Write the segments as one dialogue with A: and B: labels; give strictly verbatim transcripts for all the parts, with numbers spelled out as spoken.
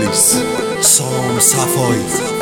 A: وایس سام صفایی.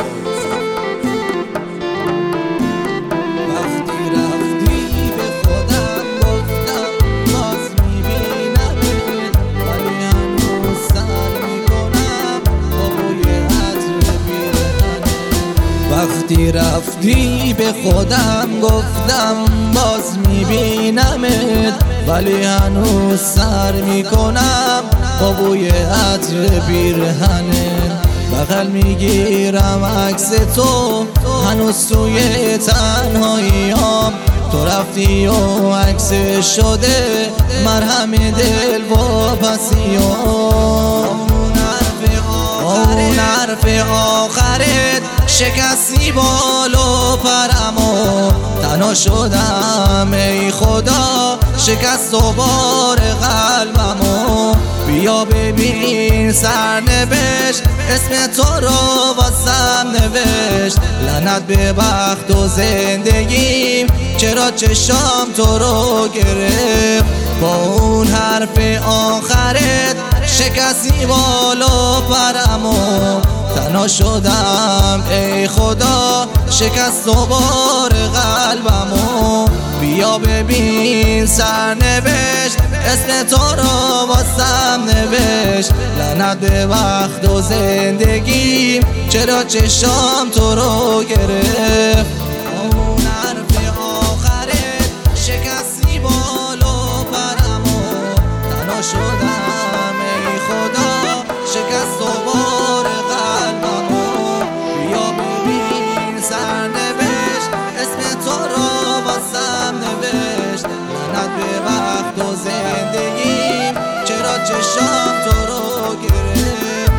B: وقتی رفتی به خودم گفتم باز میبینمت، ولی هنوز سر میکنم با بوی عطر پیرهنت. وقتی رفتی به خودم گفتم باز میبینمت، ولی هنوز سر میکنم با بوی عطر پیرهنت. بغل میگیرم عکس تو هنوز توی تنهاییام، تو رفتی و عکس شده مرهم دل و پسیام. اون حرف آخرت شکستی بال و پرمو، تنها شدم ای خدا شکست و بار قلبمو. بیا ببین سرنوشت اسم تو رو واسم نوشت، لعنت به بخت و زندگیم چرا چشام تو رو گرفت. با اون حرف آخرت شکستی بال و پرمو، تنها شدم ای خدا شکست و بار قلبمو. بیا ببین سرنوشت اسم تو رو واسم نوشت، لعنت به وقت و زندگیم چرا چشام تو رو گرفت. اون حرف آخرت شکستی بال و پرمو، تنها شدم ای خدا شکست و بار قلبمو. بیا ببین سرنوشت اسم تو رو واسم نوشت، لعنت به وقت و زندگیم چرا چشام تو رو گرفت.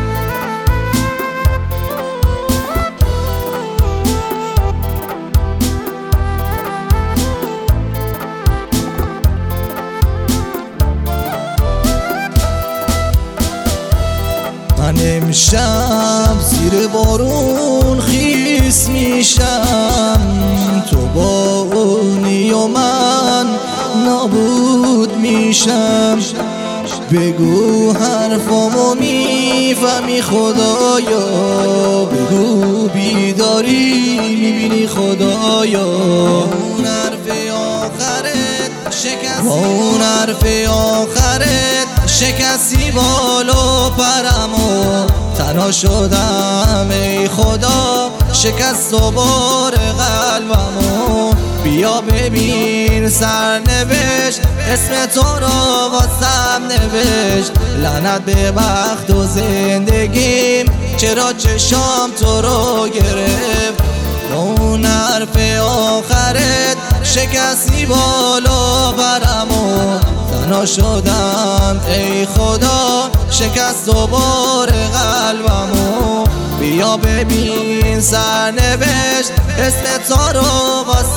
B: من امشب زیر بارون خیس میشم، تو با اونی و من نابود میشم. بگو حرفامو میفهمی خدایا، بگو بیداری میبینی خدایا. اون حرف آخرت شکستی، اون حرف آخرت شکستی بال و پرمو، تنها شدم ای خدا شکست و بار قلبمو. بیا ببین سرنوشت اسم تو رو واسم نوشت، لعنت به بخت و زندگیم چرا چشام تو رو گرفت. اون حرف آخرت شکستی بال و پرمو، تنها شدم ای خدا شکست و بار قلبمو. بیا ببین سرنوشت اسم تو رو واسم